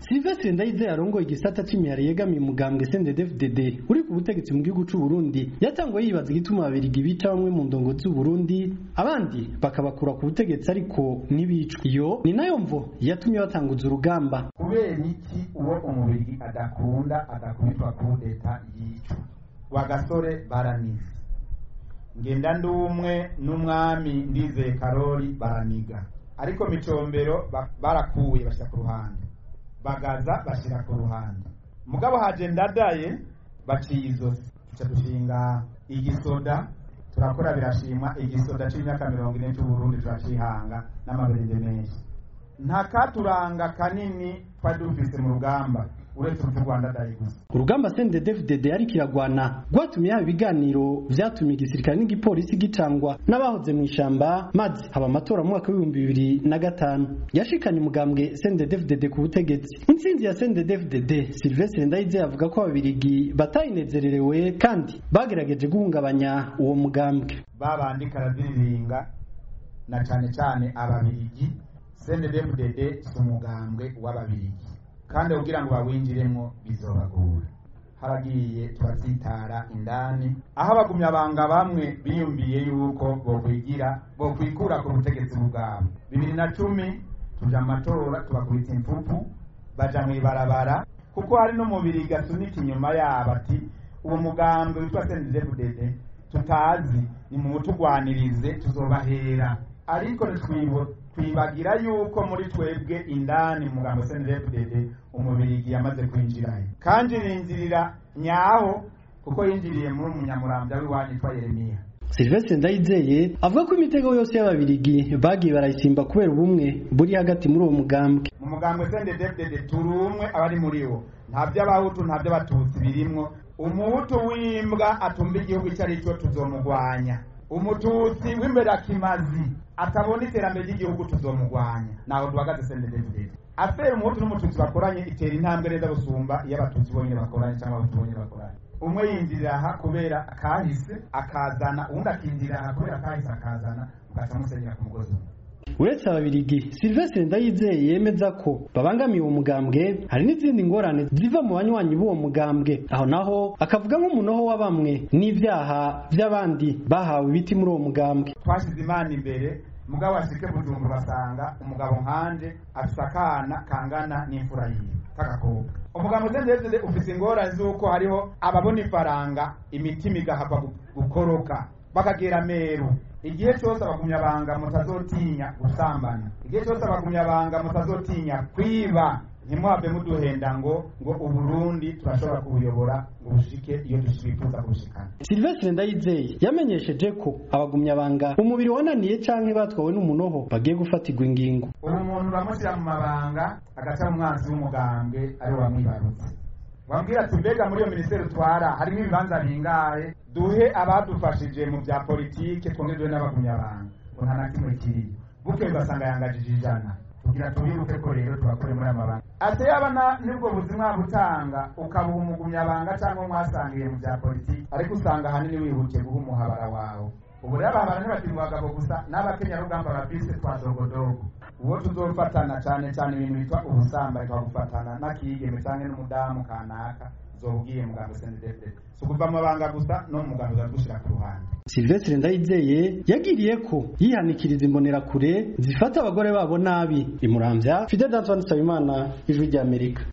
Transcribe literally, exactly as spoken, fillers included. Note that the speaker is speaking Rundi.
Sylvestre Ndayizeye arongoye igisata c'imihari yegamiye umugambwe C N D D F D D uri ku butegetsi mu gihugu c'u Burundi yatanguye yibaza igituma ababirigi bica bamwe mu ndongo z'u Burundi abandi bakabakura ku butegetsi ariko ntibicwa. Iyo ni nayo mvo yatumye batanguza urugamba. Kubera iki uwo umubirigi adakunda adakubitwa kudeta yicwa? Wagasore baranize, ngenda ndumwe n'umwami Ndizeye Karori baraniga, ariko Micombero barakuye bashira ku ruhande, Bagaza bashira ku ruhande, mugabo haje Ndadaye baciye izosi. Tuca dushinga igisoda, turakora birashimwa, igisoda c'imyaka mirongo ine c'u Burundi turacihanga n'amaberende menshi. Nta katuranga kanini twadufise mu rugamba uretse u Rwanda dayigusa. Urugamba C N D D F D D yari kiragwana rwatumye haba ibiganiro vyatumye igisirikare n'igipolisi gicangwa n'abahoze mu ishamba, maze haba amatora mu mwaka w'ibihumbi bibiri na gatanu yashikanye umugambwe C N D D F D D ku butegetsi. Intsinzi ya C N D D F D D, Sylvestre Ndayizeye avuga ko ababirigi batayinezererewe kandi bagerageje guhungabanya uwo mugambwe. Babandi karaziriringa na cane cane ababirigi. C N D D F D D si umugambwe w'ababirigi kandi kugira ngo bawinjiremo bizobagura. Haragiye turatsitara indani aho abagumya banga bamwe biyumbiye yuko bokwigira bokwikura ku butegetsi bwabo. bibiri na cumi tuja amatora tubakubita impfupu baja mw'ibarabara kuko hari no mubiri gasunika inyuma yabo ati uwo mugambwe witwa C N D D F D D tutazi ni mu mutugwanirize tuzobahera. Ariko twibo twibagira yuko muri twebwe indani mugambo C N D D F D D umubirigi yamaze kwinjirayo kandi rinzirira nyaho kuko yinjiriye muri umunyamurambya w'iwanyu twa Yeremiya. Sylvestre Ndayizeye avuga ko imitego yose y'ababirigi bagiye barayisimba kubera ubumwe buri hagati muri uwo mugambwe. Mu mugambwe C N D D F D D turumwe abari muri wo, nta by'abahutu nta by'abatutsi birimwo. Umuhutu w'imbwa atumba igihugu cyari cyo tuzomugwanya, umututsi w'imbere akimazi atabona iterambere ry'igihugu tuzomugwanya. Naho duhagaze C N D D F D D. Afere umuhutu n'umututsi bakoranye itera intambwe neza gusumba iyo abatutsi bonyine bakoranye cyangwa abatutsi bonyine bakoranye. Umwe yinjirira aha kubera kahise akazana, undi akinjirira aha kubera kahise akazana, ugaca musenyera ku mugozi. Uretse ababirigi, Sylvestre Ndayizeye yemeza ko babangamiye uwo mugambwe hari n'izindi ngorane ziva mu banywanyi b'uwo mugambwe. Aho naho akavuga nk'umunoho wa bamwe n'ivyaha by'abandi bahawe ibiti muri uwo mugambwe. Twashize Imana imbere, mugabo ashike Bujumbura basanga umugabo nkanje afise akana kangana n'imfura yiwe kagakobwa. Umugabo C N D D F D D ufise ingorane z'uko hariho ababona ifaranga imitima igahava gukoroka bakagera Meru. Igihe cyose abagumya banga mutazotinya gusambana, igihe cyose abagumya banga mutazotinya kwiba, ntimuhave muduhenda ngo ngo Uburundi turashobora kubuyobora ngo bushike iyo dushifuza kubushikana. Sylvestre Ndayizeye yamenyesheje ko abagumya banga umubiri wananiye canke batwawe n'umunoho bagiye gufatirwa ingingo. Ubu umuntu uramushyira mu mabanga agaca mu mwanzi w'umugambwe ari wamwibarutse. Wambwira tubega muri iyo ministeri utwara harimo ibibanza bingahe, duhe abadufashije mu bya politike twongeje n'abagumya banga ngo nta na kimwe kiri. Buke basanga yangajije ijana kugira tubiruke ko rero tubakore muri amabanga. Ate yabana nibwo buzima butanga ukabuha umugumya banga cyangwa mwasangiye mu bya politike, ariko usanga hanini wihutiye guha umuhabara wawe. Ubu rero abana ntibatirwagabo gusa n'abakenya rugamba bafise twa dogodogo. Uwo tuzofatana cyane cyane ibintu bitwa ubusamba ikagufatana n'akigeme cyangwa n'umudamu kanaka zobwiye mugambo C N D D F D D. Sukuva amabanga gusa no mugambo zagushira ku ruhande. Sylvestre Ndayizeye yagiriye ko yihanikiriza imbonera kure zifata abagore babo nabi. Imuramvya Fidel Antoine Nsabimana, Ijwi ry'Amerika.